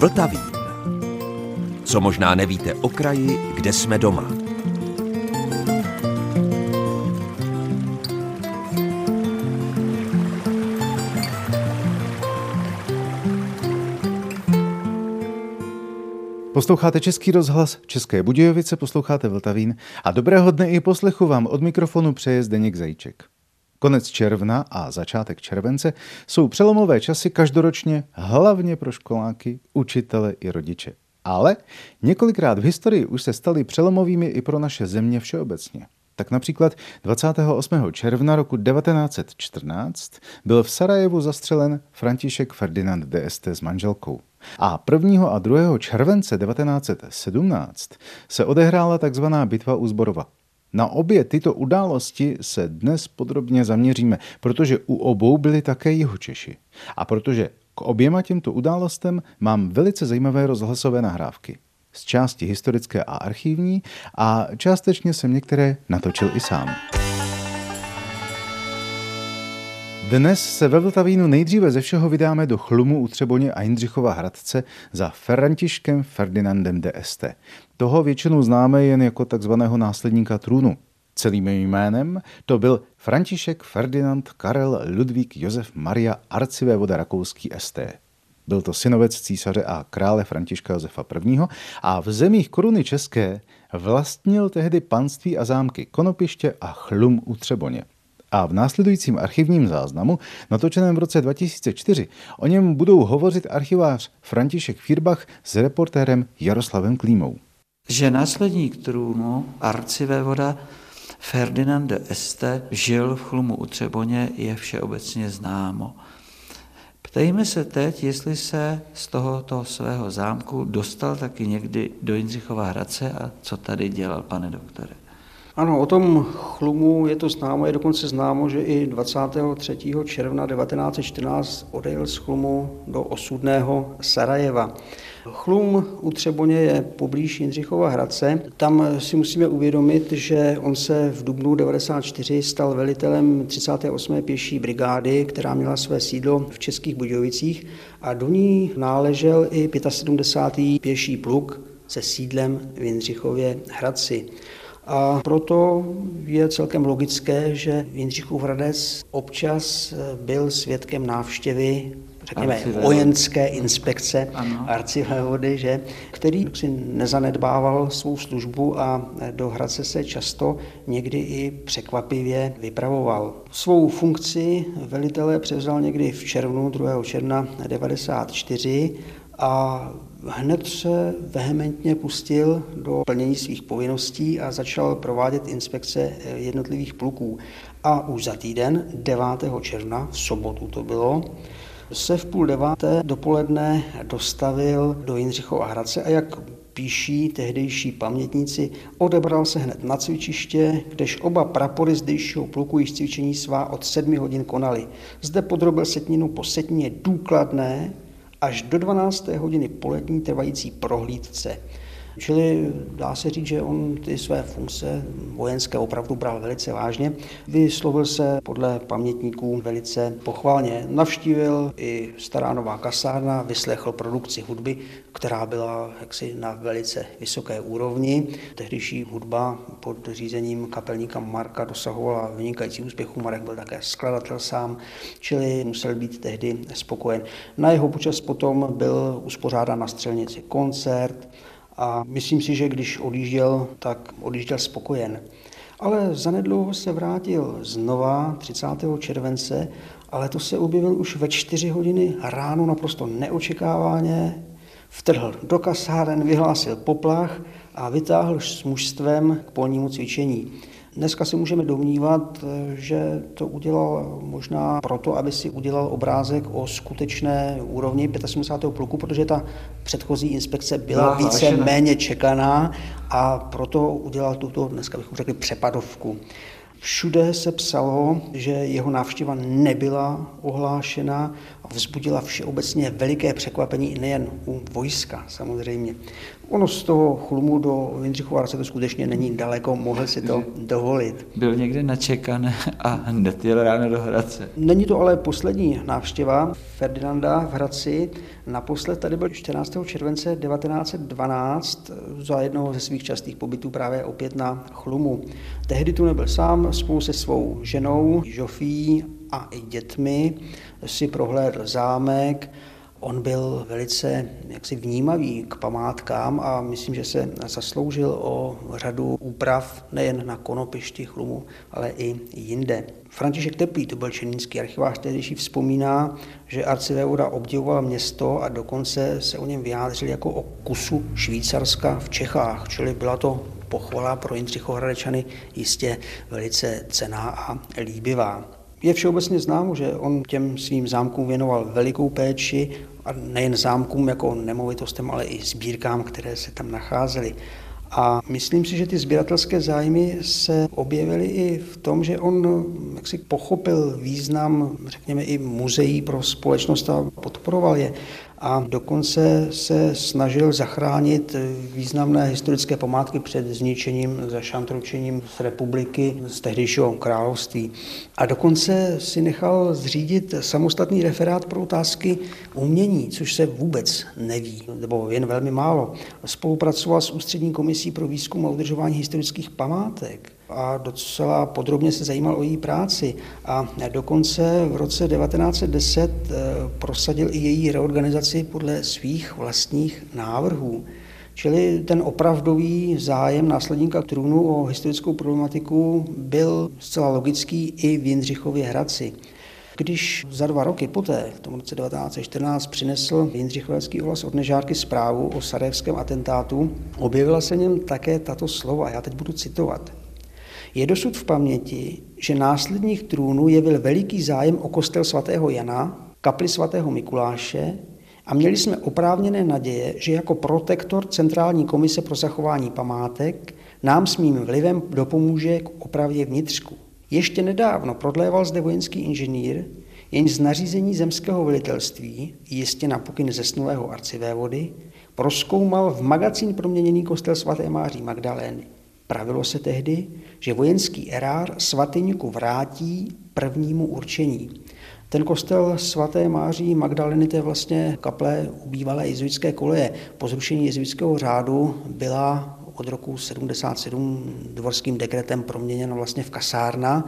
Vltavín. Co možná nevíte o kraji, kde jsme doma. Posloucháte Český rozhlas České Budějovice, posloucháte Vltavín a dobrého dne i poslechu vám od mikrofonu přeje Zdeněk Zajíček. Konec června a začátek července jsou přelomové časy každoročně hlavně pro školáky, učitele i rodiče. Ale několikrát v historii už se staly přelomovými i pro naše země všeobecně. Tak například 28. června roku 1914 byl v Sarajevu zastřelen František Ferdinand d'Este s manželkou. A 1. a 2. července 1917 se odehrála tzv. Bitva u Zborova. Na obě tyto události se dnes podrobně zaměříme, protože u obou byli také Jihočeši. A protože k oběma těmto událostem mám velice zajímavé rozhlasové nahrávky. Z části historické a archivní a částečně jsem některé natočil i sám. Dnes se ve Vltavínu nejdříve ze všeho vydáme do Chlumu u Třeboně a Jindřichova Hradce za Františkem Ferdinandem d'Este. Toho většinou známe jen jako takzvaného následníka trůnu. Celým jménem to byl František Ferdinand Karel Ludvík Josef Maria arcivévoda rakouský St. Byl to synovec císaře a krále Františka Josefa I. A v zemích koruny české vlastnil tehdy panství a zámky Konopiště a Chlum u Třeboně. A v následujícím archivním záznamu, natočeném v roce 2004, o něm budou hovořit archivář František Fírbach s reportérem Jaroslavem Klímou. Že následník trůnu arcivévoda Ferdinand d'Este žil v Chlumu u Třeboně, je všeobecně známo. Ptejme se teď, jestli se z tohoto svého zámku dostal taky někdy do Jindřichova Hradce a co tady dělal, pane doktore. Ano, o tom Chlumu je to známo, je dokonce známo, že i 23. června 1914 odejel z Chlumu do osudného Sarajeva. Chlum u Třeboně je poblíž Jindřichova Hradce. Tam si musíme uvědomit, že on se v dubnu 1994 stal velitelem 38. pěší brigády, která měla své sídlo v Českých Budějovicích a do ní náležel i 75. pěší pluk se sídlem v Jindřichově Hradci. A proto je celkem logické, že Jindřichův Hradec občas byl svědkem návštěvy, řekněme, vojenské inspekce arcivévody, že, který si nezanedbával svou službu a do Hradce se často někdy i překvapivě vypravoval. Svou funkci velitele převzal někdy v červnu, 2. června 1994 a hned se vehementně pustil do plnění svých povinností a začal provádět inspekce jednotlivých pluků. A už za týden, 9. června, v sobotu to bylo, se v 8:30 dopoledne dostavil do Jindřichova Hradce a jak píší tehdejší pamětníci, odebral se hned na cvičiště, kdež oba prapory zdejšího pluku již cvičení svá od 7 hodin konali. Zde podrobil setninu po setnině důkladné až do 12. hodiny polední trvající prohlídce. Čili dá se říct, že on ty své funkce vojenské opravdu bral velice vážně. Vyslovil se podle pamětníků velice pochvalně. Navštívil i Stará Nová kasárna, vyslechl produkci hudby, která byla jaksi na velice vysoké úrovni. Tehdejší hudba pod řízením kapelníka Marka dosahovala vynikající úspěchů. Marek byl také skladatel sám, čili musel být tehdy spokojen. Na jeho počest potom byl uspořádán na střelnici koncert, a myslím si, že když odjížděl, tak odjížděl spokojen. Ale zanedlouho se vrátil znova 30. července, ale to se objevil už ve 4 hodiny ráno naprosto neočekávaně. Vtrhl do kasáren, vyhlásil poplach a vytáhl s mužstvem k polnímu cvičení. Dneska si můžeme domnívat, že to udělal možná proto, aby si udělal obrázek o skutečné úrovni 75. pluku, protože ta předchozí inspekce byla více méně čekaná a proto udělal tuto, dneska bychom řekli, přepadovku. Všude se psalo, že jeho návštěva nebyla ohlášena a vzbudila všeobecně veliké překvapení nejen u vojska samozřejmě. Ono z toho Chlumu do Jindřichova Hradce to skutečně není daleko, mohl si to dovolit. Byl někde načekaný a hned jel ráno do Hradce. Není to ale poslední návštěva Ferdinanda v Hradci. Naposled tady byl 14. července 1912 za jednoho ze svých častých pobytů právě opět na Chlumu. Tehdy tu nebyl sám, spolu se svou ženou Žofí a i dětmi si prohlédl zámek. On byl velice jaksi vnímavý k památkám a myslím, že se zasloužil o řadu úprav nejen na Konopišti, Chlumu, ale i jinde. František Teplý, to byl černínský archivář, tehdejší, vzpomíná, že arcivévoda obdivoval město a dokonce se o něm vyjádřil jako o kusu Švýcarska v Čechách, čili byla to pochvala pro Jindřichohradečany jistě velice cenná a líbivá. Je všeobecně známo, že on těm svým zámkům věnoval velikou péči a nejen zámkům jako nemovitostem, ale i sbírkám, které se tam nacházely. A myslím si, že ty sběratelské zájmy se objevily i v tom, že on jaksi pochopil význam, řekněme, i muzeí pro společnost a podporoval je. A dokonce se snažil zachránit významné historické památky před zničením, zašantročením z republiky, z tehdejšího království. A dokonce si nechal zřídit samostatný referát pro otázky umění, což se vůbec neví, nebo jen velmi málo. Spolupracoval s Ústřední komisí pro výzkum a udržování historických památek a docela podrobně se zajímal o její práci. A dokonce v roce 1910 prosadil i její reorganizaci podle svých vlastních návrhů. Čili ten opravdový zájem následníka trůnu o historickou problematiku byl zcela logický i v Jindřichově Hradci. Když za 2 roky poté, v tom roce 1914, přinesl Jindřichovecký ohlas od Nežárky zprávu o sarajevském atentátu, objevila se něm také tato slova, já teď budu citovat. Je dosud v paměti, že následník trůnu jevil veliký zájem o kostel svatého Jana, kapli svatého Mikuláše a měli jsme oprávněné naděje, že jako protektor Centrální komise pro zachování památek nám svým vlivem dopomůže k opravě vnitřku. Ještě nedávno prodléval zde vojenský inženýr, jenž z nařízení zemského velitelství, jistě na pokyn zesnulého arcivévody, prozkoumal v magazín proměněný kostel svaté Máří Magdalény. Pravilo se tehdy, že vojenský erár svatyňku vrátí prvnímu určení. Ten kostel svaté Máří Magdaleny, to je vlastně kaple u bývalé jezuitské koleje. Po zrušení jezuitského řádu byla od roku 77 dvorským dekretem proměněna vlastně v kasárna.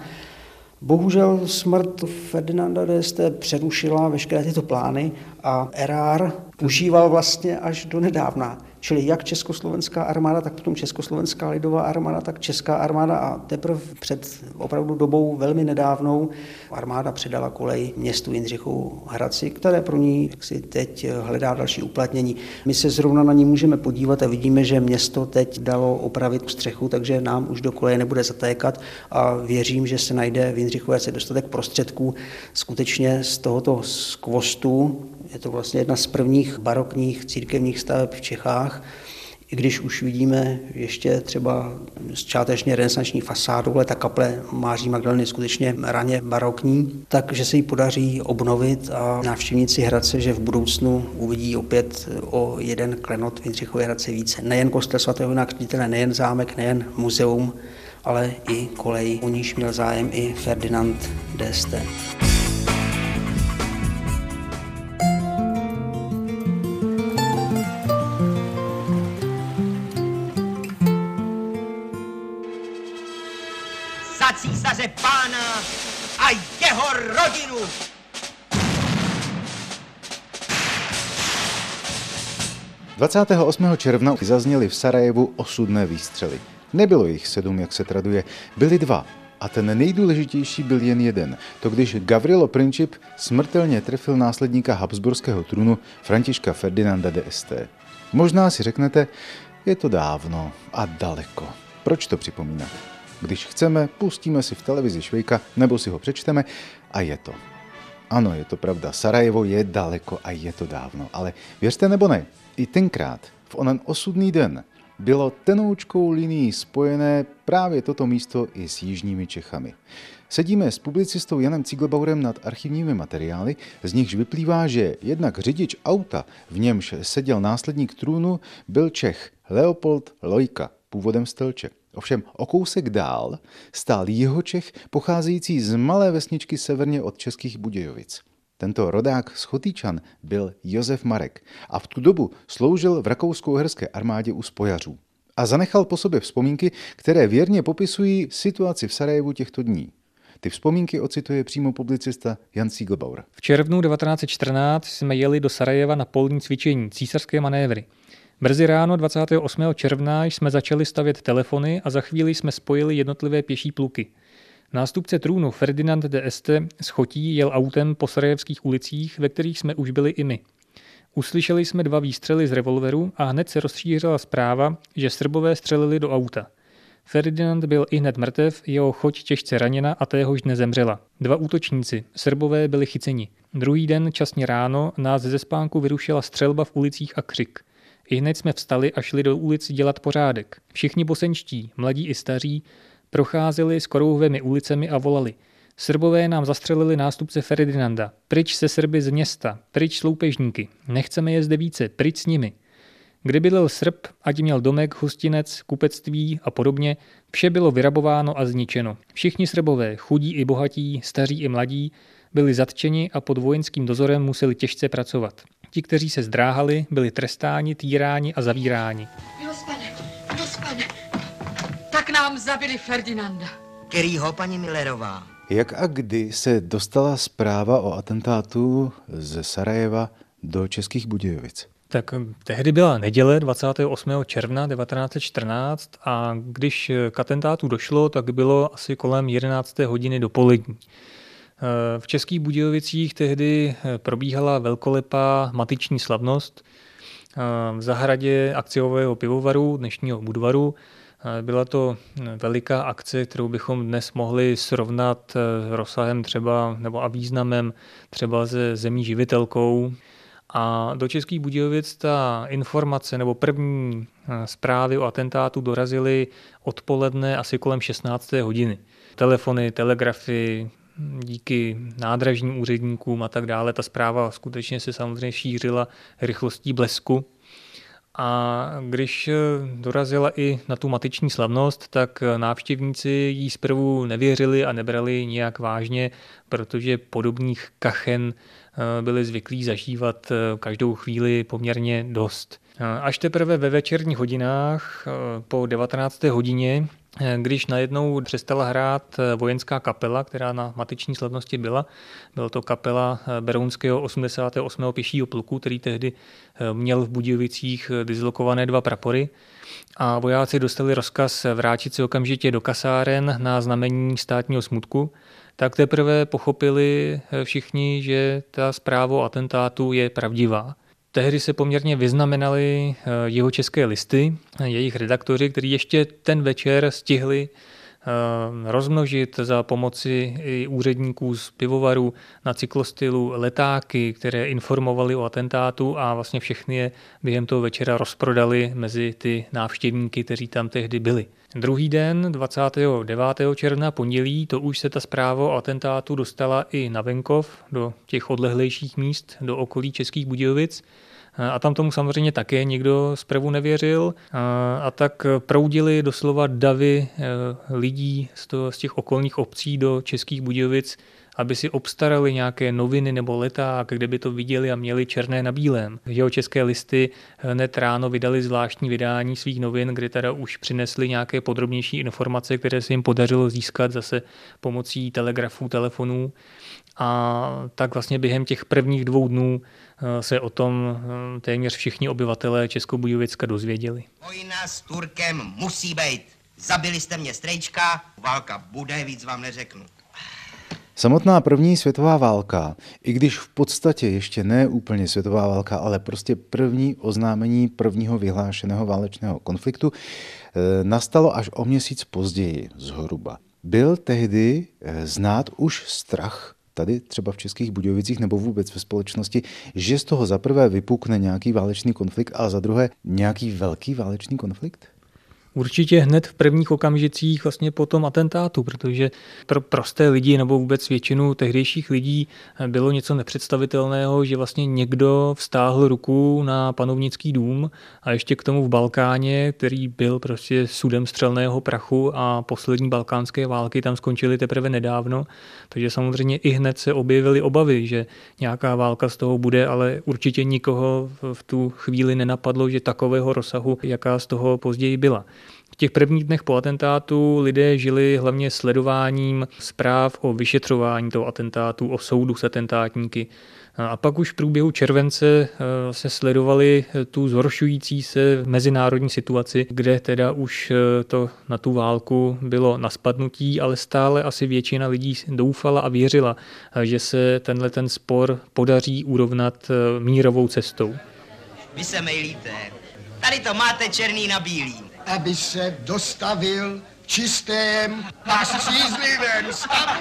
Bohužel smrt Ferdinanda d'Este přerušila veškeré tyto plány a erár užíval vlastně až do nedávna. Čili jak československá armáda, tak potom československá lidová armáda, tak česká armáda a teprve před opravdu dobou velmi nedávnou armáda předala kolej městu Jindřichovu Hradci, které pro ní jaksi teď hledá další uplatnění. My se zrovna na ní můžeme podívat a vidíme, že město teď dalo opravit střechu, takže nám už do koleje nebude zatékat a věřím, že se najde v Jindřichově Hradci dostatek prostředků skutečně z tohoto skvostu. Je to vlastně jedna z prvních barokních církevních staveb v Čechách, i když už vidíme ještě třeba částečně renesanční fasádu, ale ta kaple Máří Magdaleny je skutečně raně barokní, takže se jí podaří obnovit a návštěvníci Hradce, že v budoucnu uvidí opět o jeden klenot v Jindřichově Hradci více. Nejen kostel svatého Jana Křtitele, nejen zámek, nejen muzeum, ale i kolej, o níž měl zájem i Ferdinand d'Este. Císaře pána a jeho rodinu. – 28. června zazněly v Sarajevu osudné výstřely. Nebylo jich 7, jak se traduje, byly 2. A ten nejdůležitější byl jen jeden. To když Gavrilo Princip smrtelně trefil následníka habsburského trůnu Františka Ferdinanda d'Este. Možná si řeknete, je to dávno a daleko. Proč to připomínat? Když chceme, pustíme si v televizi Švejka nebo si ho přečteme a je to. Ano, je to pravda, Sarajevo je daleko a je to dávno, ale věřte nebo ne, i tenkrát, v onen osudný den, bylo tenoučkou linií spojené právě toto místo i s jižními Čechami. Sedíme s publicistou Janem Cíglbaurem nad archivními materiály, z nichž vyplývá, že jednak řidič auta, v němž seděl následník trůnu, byl Čech Leopold Lojka, původem z Telče. Ovšem o kousek dál stál Jihočech, pocházející z malé vesničky severně od Českých Budějovic. Tento rodák z Chotýčan byl Josef Marek a v tu dobu sloužil v rakousko-uherské armádě u spojařů. A zanechal po sobě vzpomínky, které věrně popisují situaci v Sarajevu těchto dní. Ty vzpomínky ocituje přímo publicista Jan Cíglbaur. V červnu 1914 jsme jeli do Sarajeva na polní cvičení, císařské manévry. Brzy ráno 28. června jsme začali stavět telefony a za chvíli jsme spojili jednotlivé pěší pluky. Nástupce trůnu Ferdinand de Este z Chotí jel autem po sarajevských ulicích, ve kterých jsme už byli i my. Uslyšeli jsme 2 výstřely z revolveru a hned se rozšířila zpráva, že Srbové střelili do auta. Ferdinand byl ihned mrtev, jeho choť těžce raněna a téhož dne zemřela. 2 útočníci, Srbové, byli chyceni. Druhý den časně ráno nás ze spánku vyrušila střelba v ulicích a křik. Ihned jsme vstali a šli do ulic dělat pořádek. Všichni bosenští, mladí i staří, procházeli skorouhvými ulicemi a volali. Srbové nám zastřelili nástupce Ferdinanda. Pryč se Srby z města, pryč s loupežníky. Nechceme je zde více, pryč s nimi. Kde bydlel Srb, ať měl domek, hostinec, kupectví a podobně, vše bylo vyrabováno a zničeno. Všichni Srbové, chudí i bohatí, staří i mladí, byli zatčeni a pod vojenským dozorem museli těžce pracovat. Ti, kteří se zdráhali, byli trestáni, týráni a zavíráni. Milospane, tak nám zabili Ferdinanda. Kterýho, paní Millerová? Jak a kdy se dostala zpráva o atentátu ze Sarajeva do Českých Budějovic? Tak tehdy byla neděle 28. června 1914 a když k atentátu došlo, tak bylo asi kolem 11. hodiny dopolední. V Českých Budějovicích tehdy probíhala velkolepá matiční slavnost v zahradě akciového pivovaru, dnešního Budvaru. Byla to veliká akce, kterou bychom dnes mohli srovnat rozsahem třeba nebo a významem třeba se zemí živitelkou. A do Českých Budějovic ta informace nebo první zprávy o atentátu dorazily odpoledne asi kolem 16. hodiny. Telefony, telegrafy, díky nádražním úředníkům a tak dále. Ta zpráva skutečně se samozřejmě šířila rychlostí blesku. A když dorazila i na tu matiční slavnost, tak návštěvníci jí zprvu nevěřili a nebrali nijak vážně, protože podobných kachen byli zvyklí zažívat každou chvíli poměrně dost. Až teprve ve večerních hodinách po 19. hodině, když najednou přestala hrát vojenská kapela, která na matiční slavnosti byla to kapela berounského 88. pěšího pluku, který tehdy měl v Budějovicích dislokované 2 prapory, a vojáci dostali rozkaz vrátit se okamžitě do kasáren na znamení státního smutku, tak teprve pochopili všichni, že ta zpráva o atentátu je pravdivá. Tehdy se poměrně vyznamenaly jihočeské listy, jejich redaktoři, kteří ještě ten večer stihli rozmnožit za pomoci i úředníků z pivovaru na cyklostylu letáky, které informovali o atentátu, a vlastně všechny je během toho večera rozprodali mezi ty návštěvníky, kteří tam tehdy byli. Druhý den, 29. června, pondělí, to už se ta zpráva o atentátu dostala i na venkov, do těch odlehlejších míst, do okolí Českých Budějovic. A tam tomu samozřejmě také nikdo zprvu nevěřil. A tak proudili doslova davy lidí z těch okolních obcí do Českých Budějovic, aby si obstarali nějaké noviny nebo leták, kde by to viděli a měli černé na bílém. Jihočeské listy hned ráno vydali zvláštní vydání svých novin, kde teda už přinesli nějaké podrobnější informace, které se jim podařilo získat zase pomocí telegrafů, telefonů. A tak vlastně během těch prvních 2 dnů se o tom téměř všichni obyvatelé Českobudějovicka dozvěděli. Vojna s Turkem musí být. Zabili jste mě strejčka, válka bude, víc vám neřeknu. Samotná první světová válka, i když v podstatě ještě ne úplně světová válka, ale prostě první oznámení prvního vyhlášeného válečného konfliktu, nastalo až o měsíc později zhruba. Byl tehdy znát už strach tady třeba v Českých Budějovicích nebo vůbec ve společnosti, že z toho za prvé vypukne nějaký válečný konflikt a za druhé nějaký velký válečný konflikt? Určitě hned v prvních okamžicích vlastně po tom atentátu, protože pro prosté lidi nebo vůbec většinu tehdejších lidí bylo něco nepředstavitelného, že vlastně někdo vztáhl ruku na panovnický dům a ještě k tomu v Balkáně, který byl prostě sudem střelného prachu a poslední balkánské války tam skončily teprve nedávno. Takže samozřejmě i hned se objevily obavy, že nějaká válka z toho bude, ale určitě nikoho v tu chvíli nenapadlo, že takového rozsahu, jaká z toho později byla. V těch prvních dnech po atentátu lidé žili hlavně sledováním zpráv o vyšetřování toho atentátu, o soudu s atentátníky. A pak už v průběhu července se sledovali tu zhoršující se mezinárodní situaci, kde teda už to na tu válku bylo na spadnutí, ale stále asi většina lidí doufala a věřila, že se ten spor podaří urovnat mírovou cestou. Vy se mejlíte. Tady to máte černý na bílý. Aby se dostavil v čistém a střízlivém stavu.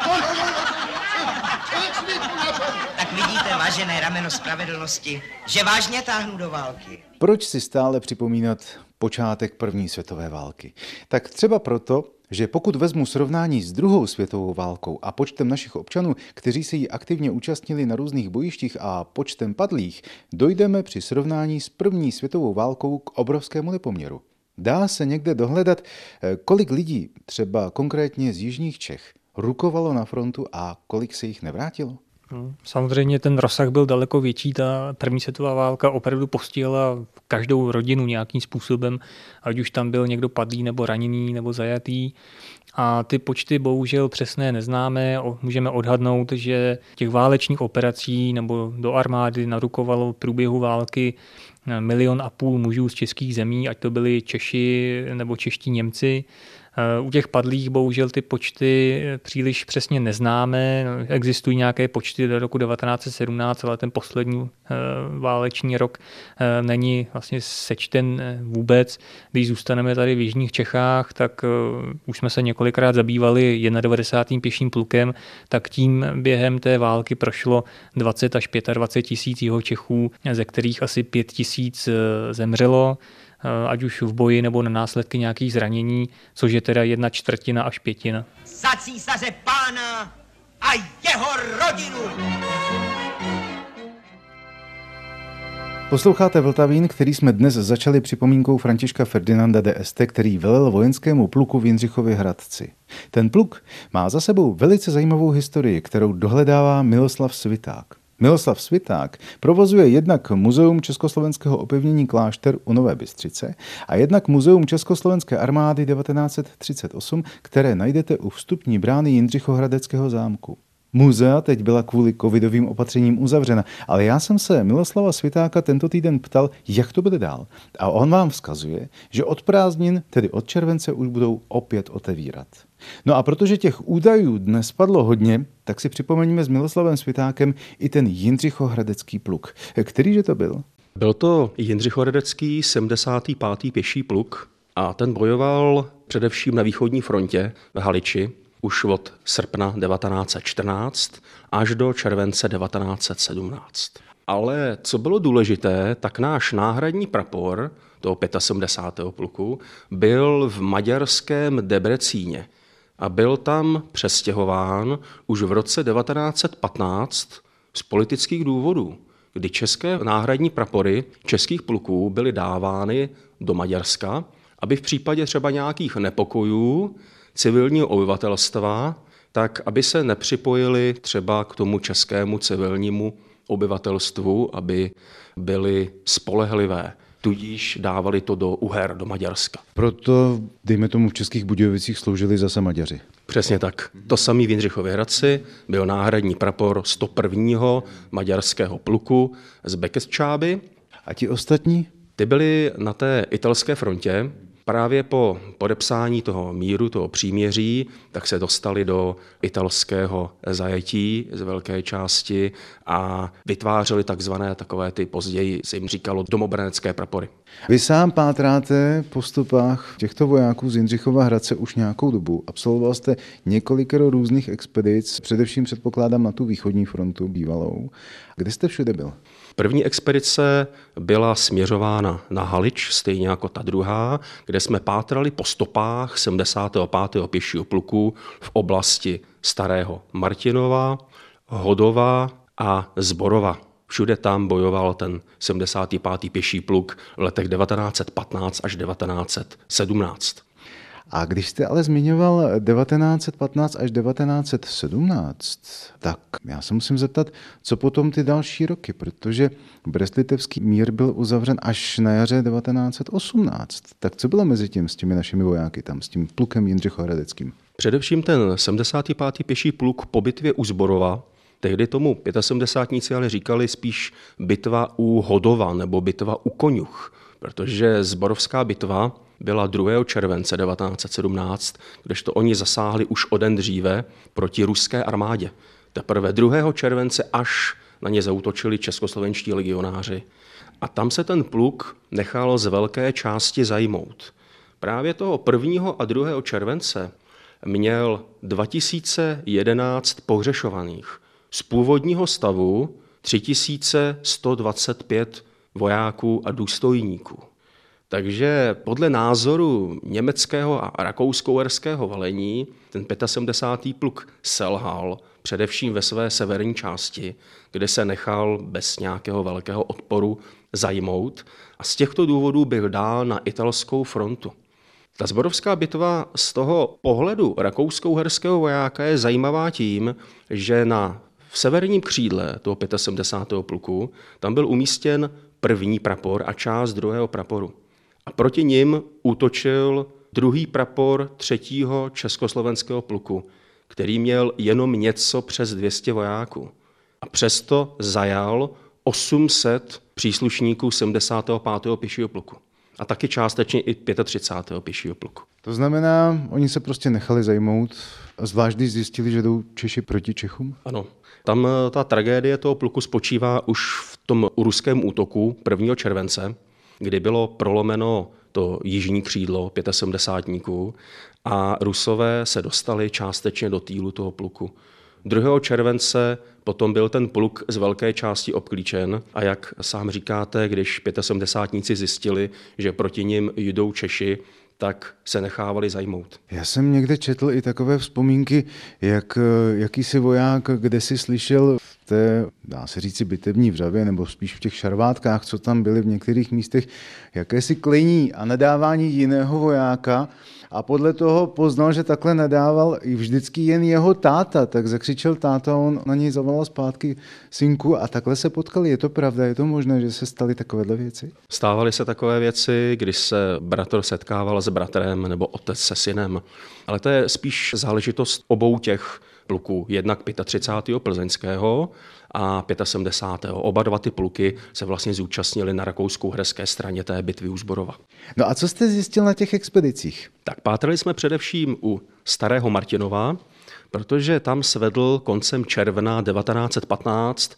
Tak vidíte, vážené rameno spravedlnosti, že vážně táhnu do války. Proč si stále připomínat počátek první světové války? Tak třeba proto, že pokud vezmu srovnání s druhou světovou válkou a počtem našich občanů, kteří se jí aktivně účastnili na různých bojištích a počtem padlých, dojdeme při srovnání s první světovou válkou k obrovskému nepoměru. Dá se někde dohledat, kolik lidí, třeba konkrétně z jižních Čech, rukovalo na frontu a kolik se jich nevrátilo? Samozřejmě ten rozsah byl daleko větší. Ta první světová válka opravdu postihla každou rodinu nějakým způsobem, ať už tam byl někdo padlý nebo raněný nebo zajatý. A ty počty bohužel přesné neznáme. Můžeme odhadnout, že těch válečných operací nebo do armády narukovalo v průběhu války 1,5 milionu mužů z českých zemí, ať to byli Češi nebo čeští Němci. U těch padlých bohužel ty počty příliš přesně neznáme. Existují nějaké počty do roku 1917, ale ten poslední válečný rok není vlastně sečten vůbec. Když zůstaneme tady v jižních Čechách, tak už jsme se několikrát zabývali 91. pěším plukem, tak tím během té války prošlo 20 až 25 tisíc Jihočechů, ze kterých asi 5 tisíc zemřelo, ať už v boji nebo na následky nějakých zranění, což je teda 1/4 až 1/5. Za císaře pána a jeho rodinu! Posloucháte Vltavín, který jsme dnes začali připomínkou Františka Ferdinanda d'Este, který velel vojenskému pluku v Jindřichově Hradci. Ten pluk má za sebou velice zajímavou historii, kterou dohledává Miloslav Sviták. Miloslav Sviták provozuje jednak Muzeum československého opevnění Klášter u Nové Bystřice a jednak Muzeum Československé armády 1938, které najdete u vstupní brány Jindřichohradeckého zámku. Muzea teď byla kvůli covidovým opatřením uzavřena, ale já jsem se Miloslava Svitáka tento týden ptal, jak to bude dál. A on vám vzkazuje, že od prázdnin, tedy od července, už budou opět otevírat. No a protože těch údajů dnes padlo hodně, tak si připomeňme s Miloslavem Svitákem i ten Jindřichohradecký pluk. Kterýže to byl? Byl to Jindřichohradecký 75. pěší pluk a ten bojoval především na východní frontě v Haliči už od srpna 1914 až do července 1917. Ale co bylo důležité, tak náš náhradní prapor toho 75. pluku byl v maďarském Debrecíně a byl tam přestěhován už v roce 1915 z politických důvodů, kdy české náhradní prapory českých pluků byly dávány do Maďarska, aby v případě třeba nějakých nepokojů civilního obyvatelstva, tak aby se nepřipojili třeba k tomu českému civilnímu obyvatelstvu, aby byly spolehlivé. Tudíž dávali to do Uher, do Maďarska. Proto, dejme tomu, v Českých Budějovicích sloužili zase Maďaři. Přesně tak. To samý v Jindřichově Hradci byl náhradní prapor 101. maďarského pluku z Bekesčáby. A ti ostatní? Ty byli na té italské frontě, právě po podepsání toho míru, toho příměří, tak se dostali do italského zajetí z velké části a vytvářeli takové ty později se jim říkalo domobranecké prapory. Vy sám pátráte po stopách těchto vojáků z Jindřichova Hradce už nějakou dobu. Absolvoval jste několikero různých expedic, především předpokládám na tu východní frontu bývalou. Kde jste všude byl? První expedice byla směřována na Halič, stejně jako ta druhá, kde jsme pátrali po stopách 75. pěšího pluku v oblasti Starého Martinova, Hodova a Zborova. Všude tam bojoval ten 75. pěší pluk v letech 1915 až 1917. A když jste ale zmiňoval 1915 až 1917, tak já se musím zeptat, co potom ty další roky, protože Brest-Litevský mír byl uzavřen až na jaře 1918. Tak co bylo mezi tím s těmi našimi vojáky tam, s tím plukem Jindřichohradeckým? Především ten 75. pěší pluk po bitvě u Zborova, tehdy tomu 75níci ale říkali spíš bitva u Hodova nebo bitva u Koňuch, protože Zborovská bitva byla 2. července 1917, kdežto oni zasáhli už o den dříve proti ruské armádě. Teprve 2. července až na ně zaútočili českoslovenští legionáři. A tam se ten pluk nechal z velké části zajmout. Právě toho 1. a 2. července měl 2011 pohřešovaných. Z původního stavu 3125 vojáků a důstojníků. Takže podle názoru německého a rakousko-uherského velení ten 75. pluk selhal především ve své severní části, kde se nechal bez nějakého velkého odporu zajmout a z těchto důvodů byl dál na italskou frontu. Ta Zborovská bitva z toho pohledu rakousko-uherského vojáka je zajímavá tím, že v severním křídle toho 75. pluku tam byl umístěn první prapor a část druhého praporu. A proti nim útočil druhý prapor 3. československého pluku, který měl jenom něco přes 200 vojáků. A přesto zajal 800 příslušníků 75. pěšího pluku. A taky částečně i 35. pěšího pluku. To znamená, oni se prostě nechali zajmout, zvlášť když zjistili, že jdou Češi proti Čechům? Ano. Tam ta tragédie toho pluku spočívá už v tom ruském útoku 1. července, kdy bylo prolomeno to jižní křídlo 75níků a Rusové se dostali částečně do týlu toho pluku. 2. července potom byl ten pluk z velké části obklíčen a jak sám říkáte, když 75níci zjistili, že proti nim jdou Češi, tak se nechávali zajmout. Já jsem někde četl i takové vzpomínky, jak jakýsi voják kdesi slyšel v té, dá se říci, bitevní vřavě, nebo spíš v těch šarvátkách, co tam byly v některých místech, jakési klení a nadávání jiného vojáka a podle toho poznal, že takhle nadával i vždycky jen jeho táta, tak zakřičel táta, on na něj zavolal zpátky synku a takhle se potkali. Je to pravda? Je to možné, že se staly takovéhle věci? Stávaly se takové věci, když se bratr setkával s bratrem nebo otec se synem, ale to je spíš záležitost obou těch pluků, jednak 35. plzeňského a 75. Oba dva ty pluky se vlastně zúčastnili na rakousko-uherské straně té bitvy u Zborova. No a co jste zjistil na těch expedicích? Tak pátrali jsme především u Starého Martinova, protože tam svedl koncem června 1915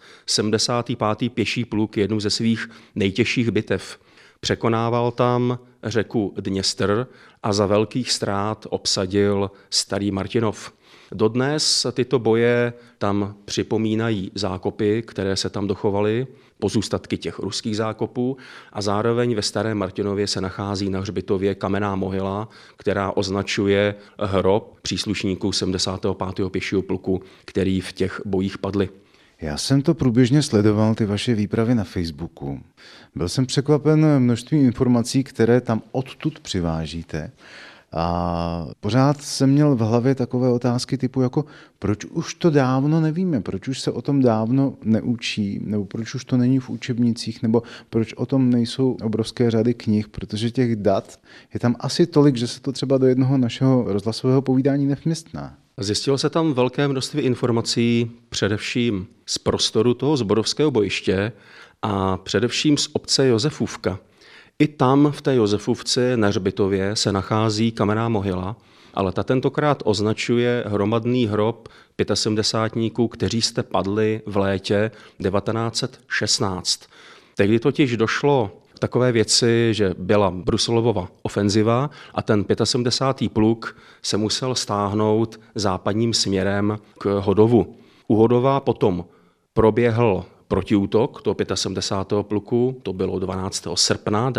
75. pěší pluk jednu ze svých nejtěžších bitev. Překonával tam řeku Dněstr a za velkých ztrát obsadil Starý Martinov. Dodnes tyto boje tam připomínají zákopy, které se tam dochovaly, pozůstatky těch ruských zákopů a zároveň ve Starém Martinově se nachází na hřbitově kamenná mohyla, která označuje hrob příslušníků 75. pěšího pluku, který v těch bojích padli. Já jsem to průběžně sledoval, ty vaše výpravy na Facebooku. Byl jsem překvapen množstvím informací, které tam odtud přivážíte. A pořád jsem měl v hlavě takové otázky typu jako proč už to dávno nevíme, proč už se o tom dávno neučí, nebo proč už to není v učebnicích, nebo proč o tom nejsou obrovské řady knih, protože těch dat je tam asi tolik, že se to třeba do jednoho našeho rozhlasového povídání nevměstná. Zjistilo se tam velké množství informací, především z prostoru toho zborovského bojiště a především z obce Josefůvka. I tam v té Josefovce na hřbitově se nachází kamenná mohyla, ale ta tentokrát označuje hromadný hrob 75, kteří jste padli v létě 1916. Tehdy totiž došlo k takové věci, že byla Brusilova ofenziva a ten 75. pluk se musel stáhnout západním směrem k Hodovu. U Hodova potom proběhl protiútok toho 75. pluku, to bylo 12. srpna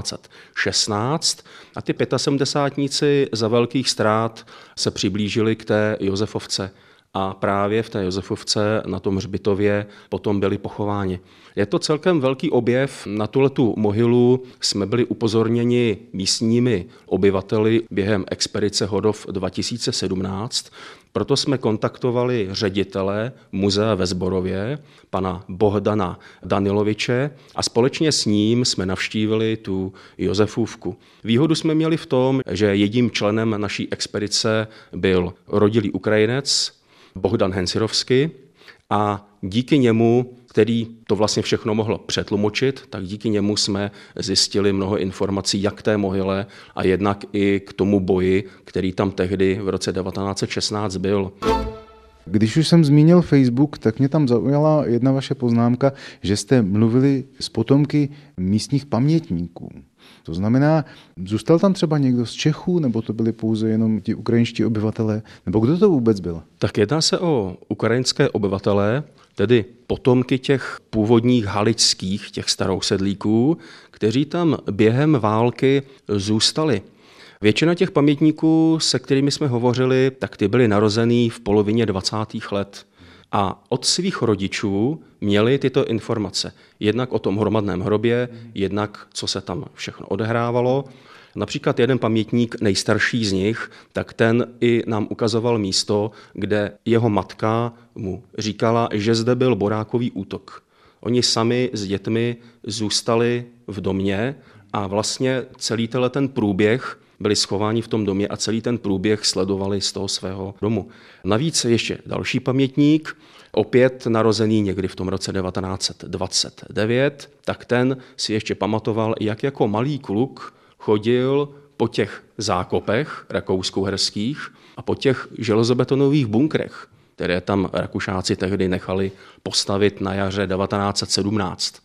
1916 a ty 75níci za velkých ztrát se přiblížili k té Josefovce a právě v té Josefovce na tom hřbitově potom byli pochováni. Je to celkem velký objev, na tuhletu mohylu jsme byli upozorněni místními obyvateli během expedice Hodov 2017, proto jsme kontaktovali ředitele muzea ve Zborově, pana Bohdana Daniloviče, a společně s ním jsme navštívili tu Josefůvku. Výhodu jsme měli v tom, že jedním členem naší expedice byl rodilý Ukrajinec Bohdan Hensirovský a díky němu, který to vlastně všechno mohl přetlumočit, tak díky němu jsme zjistili mnoho informací jak k té mohyle a jednak i k tomu boji, který tam tehdy v roce 1916 byl. Když už jsem zmínil Facebook, tak mě tam zaujala jedna vaše poznámka, že jste mluvili s potomky místních pamětníků. To znamená, zůstal tam třeba někdo z Čechů, nebo to byli pouze jenom ti ukrajinští obyvatelé, nebo kdo to vůbec byl? Tak jedná se o ukrajinské obyvatele, tedy potomky těch původních haličských, těch starousedlíků, kteří tam během války zůstali. Většina těch pamětníků, se kterými jsme hovořili, tak ty byli narozený v polovině 20. let. A od svých rodičů měli tyto informace. Jednak o tom hromadném hrobě, jednak co se tam všechno odehrávalo. Například jeden pamětník, nejstarší z nich, tak ten i nám ukazoval místo, kde jeho matka mu říkala, že zde byl borákový útok. Oni sami s dětmi zůstali v domě a vlastně celý ten průběh byli schováni v tom domě a celý ten průběh sledovali z toho svého domu. Navíc ještě další pamětník, opět narozený někdy v tom roce 1929, tak ten si ještě pamatoval, jak jako malý kluk chodil po těch zákopech rakousko-uherských a po těch železobetonových bunkrech, které tam Rakušáci tehdy nechali postavit na jaře 1917.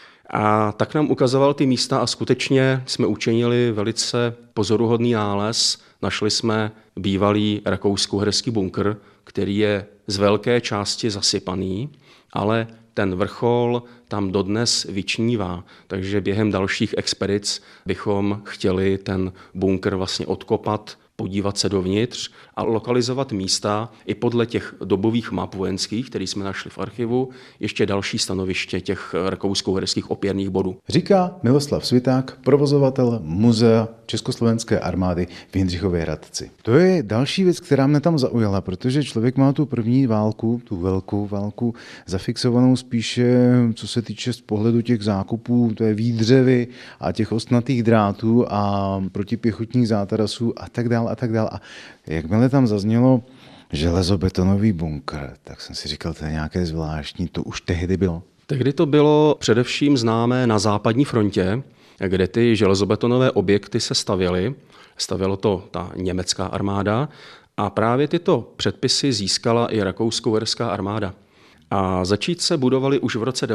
A tak nám ukazoval ty místa a skutečně jsme učinili velice pozoruhodný nález. Našli jsme bývalý rakousko-uherský bunkr, který je z velké části zasypaný, ale ten vrchol tam dodnes vyčnívá, takže během dalších expedic bychom chtěli ten bunkr vlastně odkopat, podívat se dovnitř a lokalizovat místa i podle těch dobových map vojenských, které jsme našli v archivu, ještě další stanoviště těch rakousko-uherských opěrných bodů. Říká Miloslav Sviták, provozovatel Muzea Československé armády v Jindřichově Hradci. To je další věc, která mě tam zaujala, protože člověk má tu první válku, tu velkou válku, zafixovanou spíše, co se týče z pohledu těch zákupů, to je výdřevy a těch ostnatých drátů a protipěchotních zátarasů a tak dále a tak dále. A jakmile tam zaznělo železobetonový bunkr, tak jsem si říkal, to je nějaké zvláštní, to už tehdy bylo. Tehdy to bylo především známé na západní frontě, kde ty železobetonové objekty se stavěly. Stavělo to ta německá armáda a právě tyto předpisy získala i rakousko-uherská armáda. A začít se budovaly už v roce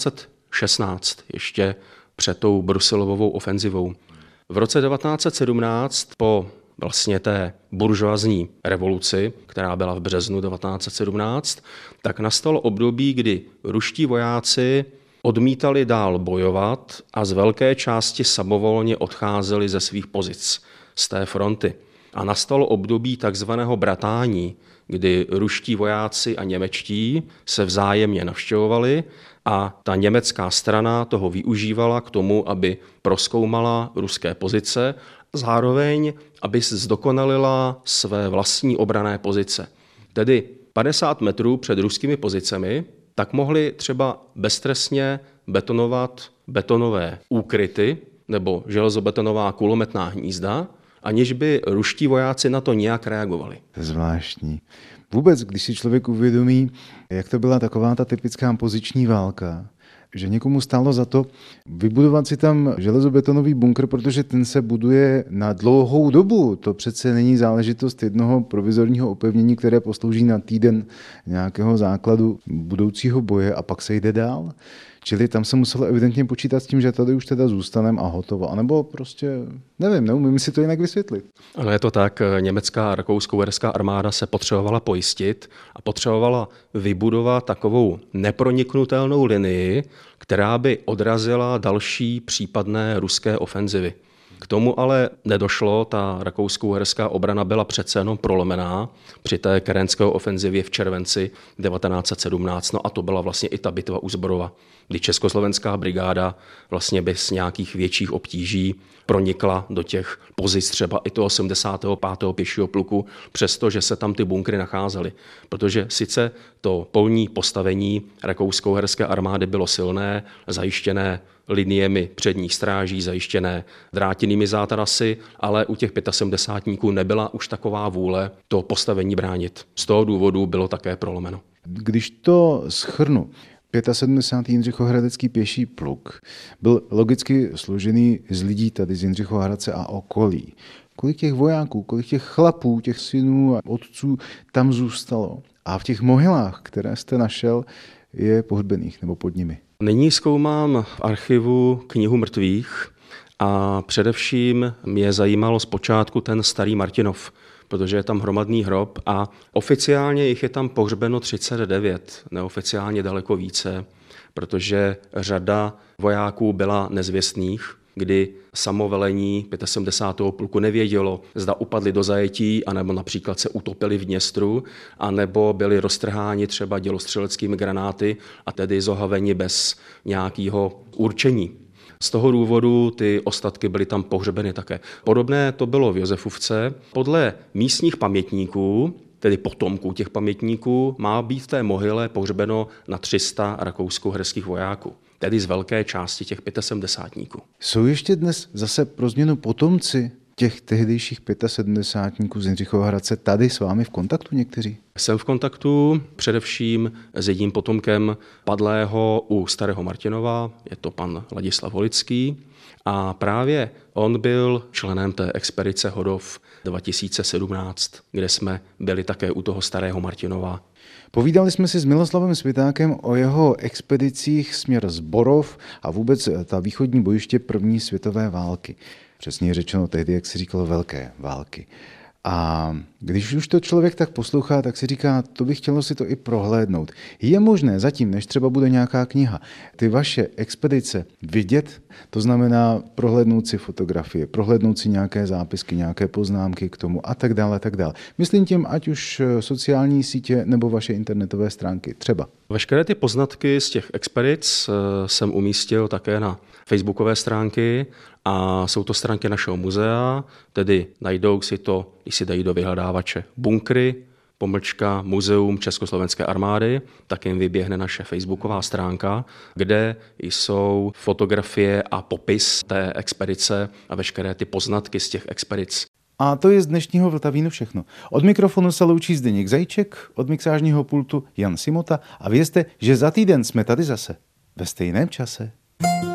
1916, ještě před tou Brusilovou ofenzivou. V roce 1917 po vlastně té buržoazní revoluci, která byla v březnu 1917, tak nastalo období, kdy ruští vojáci odmítali dál bojovat a z velké části samovolně odcházeli ze svých pozic z té fronty. A nastalo období takzvaného bratání, kdy ruští vojáci a němečtí se vzájemně navštěvovali a ta německá strana toho využívala k tomu, aby prozkoumala ruské pozice, zároveň, aby zdokonalila své vlastní obranné pozice. Tedy 50 metrů před ruskými pozicemi, tak mohli třeba beztrestně betonovat betonové úkryty nebo železobetonová kulometná hnízda, aniž by ruští vojáci na to nějak reagovali. Zvláštní. Vůbec, když si člověk uvědomí, jak to byla taková ta typická poziční válka, že někomu stálo za to vybudovat si tam železobetonový bunkr, protože ten se buduje na dlouhou dobu. To přece není záležitost jednoho provizorního opevnění, které poslouží na týden nějakého základu budoucího boje a pak se jde dál. Čili tam se muselo evidentně počítat s tím, že tady už teda zůstaneme a hotovo. A nebo prostě, nevím, neumím si to jinak vysvětlit. Ano, je to tak. Německá a rakousko-uherská armáda se potřebovala pojistit a potřebovala vybudovat takovou neproniknutelnou linii, která by odrazila další případné ruské ofenzivy. K tomu ale nedošlo, ta rakousko-uherská obrana byla přece jenom prolomená při té kerenské ofenzivě v červenci 1917, no a to byla vlastně i ta bitva u Zborova, kdy československá brigáda vlastně bez nějakých větších obtíží pronikla do těch pozic třeba i toho 85. pěšího pluku, přestože se tam ty bunkry nacházely. Protože sice to polní postavení rakousko-uherské armády bylo silné, zajištěné liniemi předních stráží, zajištěné drátěnými zátarasy, ale u těch 75níků nebyla už taková vůle to postavení bránit. Z toho důvodu bylo také prolomeno. Když to shrnu, 75. Jindřichohradecký pěší pluk byl logicky složený z lidí tady z Jindřichohradce a okolí. Kolik těch vojáků, kolik těch chlapů, těch synů a otců tam zůstalo? A v těch mohylách, které jste našel, je pohřbených nebo pod nimi? Nyní zkoumám v archivu knihu mrtvých a především mě zajímalo zpočátku ten starý Martinov, protože je tam hromadný hrob a oficiálně jich je tam pohřbeno 39, neoficiálně daleko více, protože řada vojáků byla nezvěstných, kdy samovelení 75. pluku nevědělo, zda upadli do zajetí, anebo například se utopili v Dněstru, anebo byli roztrháni třeba dělostřeleckými granáty a tedy zohaveni bez nějakého určení. Z toho důvodu ty ostatky byly tam pohřbeny také. Podobné to bylo v Josefovce. Podle místních pamětníků, tedy potomků těch pamětníků, má být v té mohyle pohřbeno na 300 rakousko-uherských vojáků, tedy z velké části těch 75níků. Jsou ještě dnes zase pro změnu potomci těch tehdejších 75níků z Jindřichohradce tady s vámi v kontaktu někteří? Jsem v kontaktu především s jedním potomkem padlého u Starého Martinova, je to pan Ladislav Holický, a právě on byl členem té expedice Hodov 2017, kde jsme byli také u toho Starého Martinova. Povídali jsme si s Miloslavem Svitákem o jeho expedicích směr Zborov a vůbec ta východní bojiště první světové války. Přesně řečeno tehdy, jak se říkalo, velké války. A když už to člověk tak poslouchá, tak si říká, to by chtělo si to i prohlédnout. Je možné zatím, než třeba bude nějaká kniha, ty vaše expedice vidět, to znamená prohlédnout si fotografie, prohlédnout si nějaké zápisky, nějaké poznámky k tomu a tak dále, tak dále. Myslím tím, ať už sociální sítě nebo vaše internetové stránky třeba. Veškeré ty poznatky z těch expedic jsem umístil také na facebookové stránky a jsou to stránky našeho muzea, tedy najdou si to, když si dají do vyhledávače bunkry, _muzeum Československé armády, tak jim vyběhne naše facebooková stránka, kde jsou fotografie a popis té expedice a veškeré ty poznatky z těch expedic. A to je z dnešního Vltavínu všechno. Od mikrofonu se loučí Zdeněk Zajíček, od mixážního pultu Jan Simota a vězte, že za týden jsme tady zase ve stejném čase.